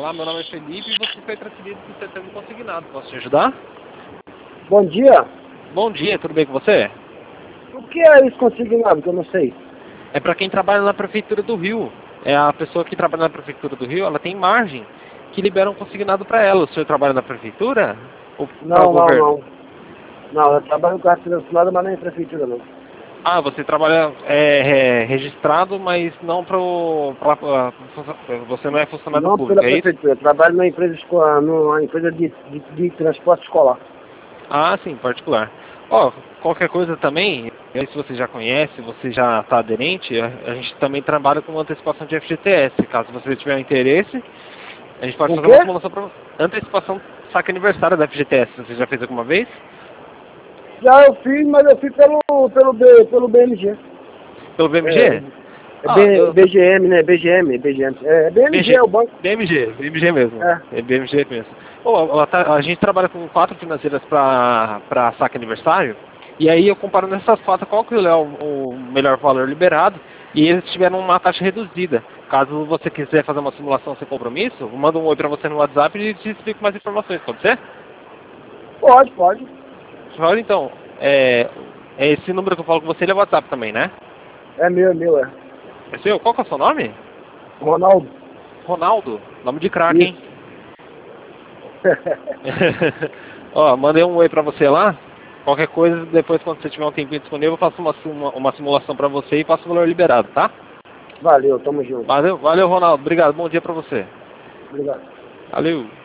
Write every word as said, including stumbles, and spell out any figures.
Olá, meu nome é Felipe e você foi transferido para o setor consignado. Posso te ajudar? Bom dia. Bom dia, tudo bem com você? O que é isso consignado, que eu não sei? É para quem trabalha na Prefeitura do Rio. É a pessoa que trabalha na Prefeitura do Rio, ela tem margem que libera um consignado para ela. O senhor trabalha na Prefeitura? Ou para o Não, não, governo? não. Não, eu trabalho com carteira assinada, mas nem em prefeitura, não. Ah, você trabalha é, é, registrado, mas não para o... Você não é funcionário Não público, pela é isso? prefeitura, eu trabalho numa empresa, escolar, numa empresa de, de, de transporte escolar. Ah, sim, particular. Ó, qualquer coisa também, eu não sei se você já conhece, você já está aderente, a, a gente também trabalha com antecipação de F G T S. Caso você tiver interesse, a gente pode O fazer uma quê? simulação para antecipação saque aniversário da F G T S. Você já fez alguma vez? Já eu fiz, mas eu fiz pelo, pelo, B, pelo B M G. Pelo B M É, G? é Ah, B, eu... BGM, né? B G M, B G M. É, B M G BG, é o banco. B M G, B M G mesmo. É. É B M G mesmo. Pô, a, a, a gente trabalha com quatro financeiras para saque aniversário, e aí eu comparo nessas quatro qual que é o, o melhor valor liberado, e eles tiveram uma taxa reduzida. Caso você quiser fazer uma simulação sem compromisso, eu mando um oi para você no WhatsApp e te explico mais informações, pode ser? Pode, pode. Olha então, é, é esse número que eu falo com você, ele é WhatsApp também, né? É meu, é meu, é. É seu? Qual que é o seu nome? Ronaldo. Ronaldo, nome de craque, hein? Isso. Ó, mandei um oi pra você lá. Qualquer coisa, depois quando você tiver um tempinho disponível, eu faço uma, uma, uma simulação pra você e passo o valor liberado, tá? Valeu, tamo junto. Valeu, valeu, Ronaldo. Obrigado, bom dia pra você. Obrigado. Valeu.